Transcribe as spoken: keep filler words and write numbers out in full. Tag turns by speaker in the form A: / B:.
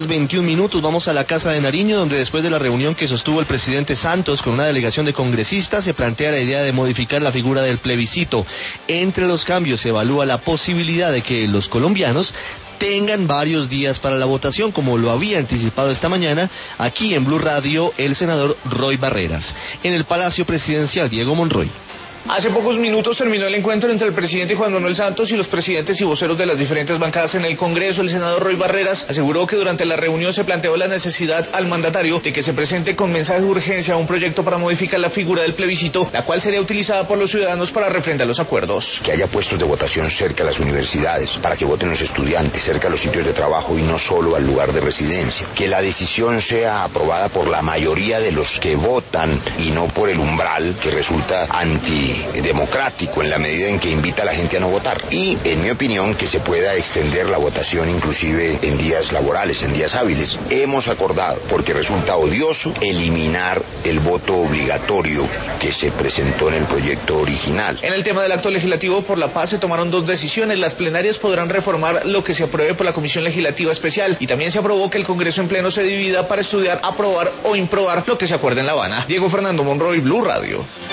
A: veintiún minutos, vamos a la Casa de Nariño, donde después de la reunión que sostuvo el presidente Santos con una delegación de congresistas, se plantea la idea de modificar la figura del plebiscito. Entre los cambios se evalúa la posibilidad de que los colombianos tengan varios días para la votación, como lo había anticipado esta mañana aquí en Blue Radio el senador Roy Barreras. En el Palacio Presidencial, Diego Monroy.
B: Hace pocos minutos terminó el encuentro entre el presidente Juan Manuel Santos y los presidentes y voceros de las diferentes bancadas en el Congreso. El senador Roy Barreras aseguró que durante la reunión se planteó la necesidad al mandatario de que se presente con mensaje de urgencia un proyecto para modificar la figura del plebiscito, la cual sería utilizada por los ciudadanos para refrendar los acuerdos.
C: Que haya puestos de votación cerca a las universidades, para que voten los estudiantes, cerca a los sitios de trabajo y no solo al lugar de residencia. Que la decisión sea aprobada por la mayoría de los que votan y no por el umbral, que resulta anti democrático en la medida en que invita a la gente a no votar. Y, en mi opinión, que se pueda extender la votación inclusive en días laborales, en días hábiles. Hemos acordado, porque resulta odioso, eliminar el voto obligatorio que se presentó en el proyecto original.
B: En el tema del acto legislativo por la paz se tomaron dos decisiones. Las plenarias podrán reformar lo que se apruebe por la Comisión Legislativa Especial, y también se aprobó que el Congreso en pleno se divida para estudiar, aprobar o improbar lo que se acuerde en La Habana. Diego Fernando Monroy, Blue Radio.